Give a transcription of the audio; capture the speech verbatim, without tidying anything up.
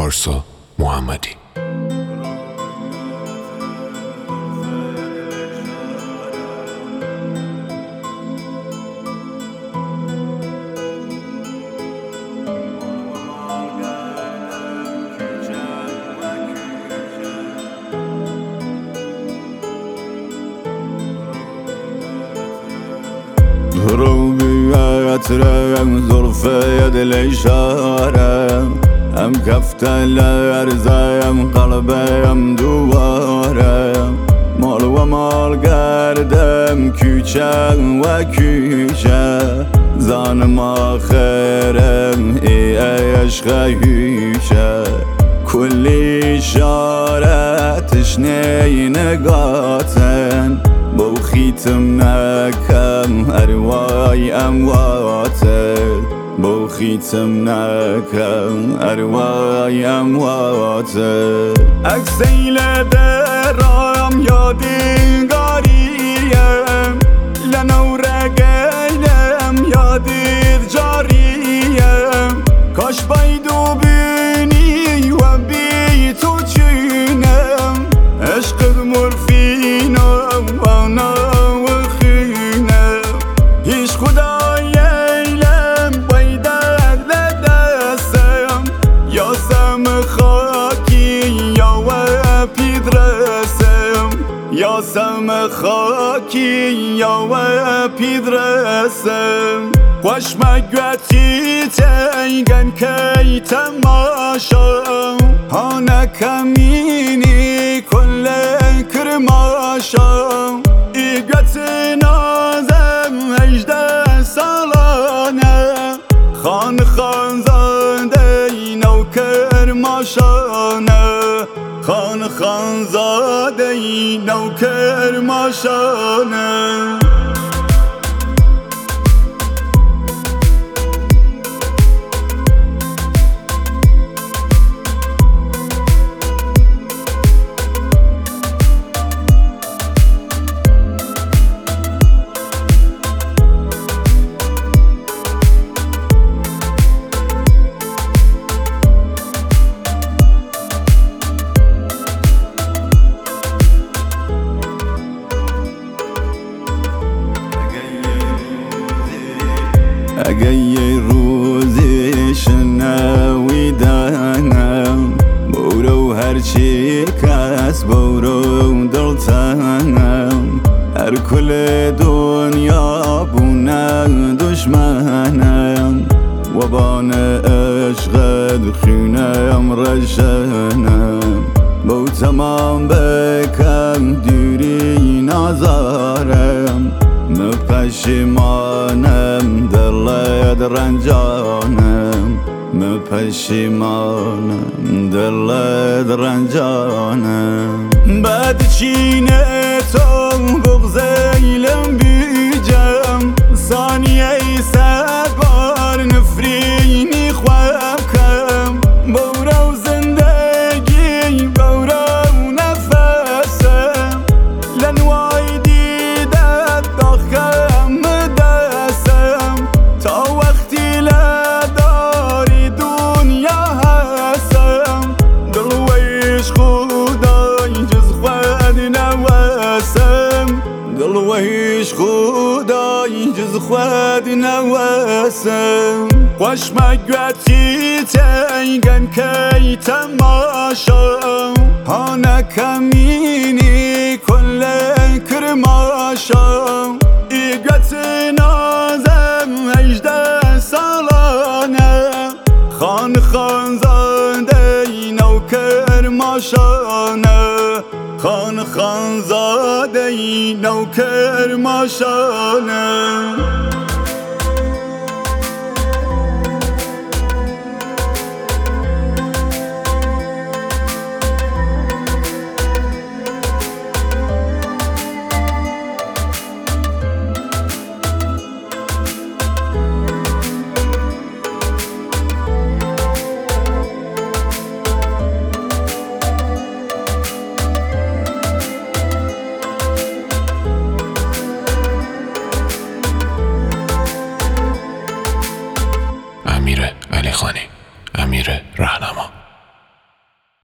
پارسا محمدی. روبيات رم ظرفي دل إشارة أم كفت الأرزايم قلبيم دوارة مال ومال قردم كوچه و كوچه زانم آخرم ای عشق هوشه كل إشارة تشني نقاتن بو خيتم ناكم أرواي أمواتل بو خيتم ناكم أرواي أمواتل أكسيل برام يادي قاريم لنو رقيلم يادي جاريم كاش بايدو بيني وبيتو چينم عشق مرفينو وانا وخينم هيش خداي ايلم بايدك لدستم يا سم خاكي يا وبيد رسم يا سم خاكي يا وبيد رسم خوش مگوتی تنگن کی تماشا هانا کمینی کل کرماشا ایگوت نازم هجده سالانه خان خان زاده نوکر ماشانه خان خان زاده نوکر ماشانه اگه یه روزی شنوی دانم برو هرچی کس برو دلتنم هر کل دنیا بونه دشمنم و بان عشقت خونم رشنم با تمام بکم دوری نازارم مپشیمانم دلت رنجانم مپشیمانم دلت رنجانم بعد چینه تو بغزیلم بیجم ثانیه صد بار نفرینی خواب کم برو زندگی برو نفسم لنوای دیدت داخم دستم تا وقتی لداری دنیا هستم دلویش خدای جز خود نوستم دلویش خدای جز خود نوستم خوش مگوتی تنگن کی تماشا هانا کمینی کل کرماشا ایگوت نازم هجده سالانه خان خان زاده نوکر ماشانه خان خان زاده نوکر ماشانه امیر علیخانی، امیر رهنما.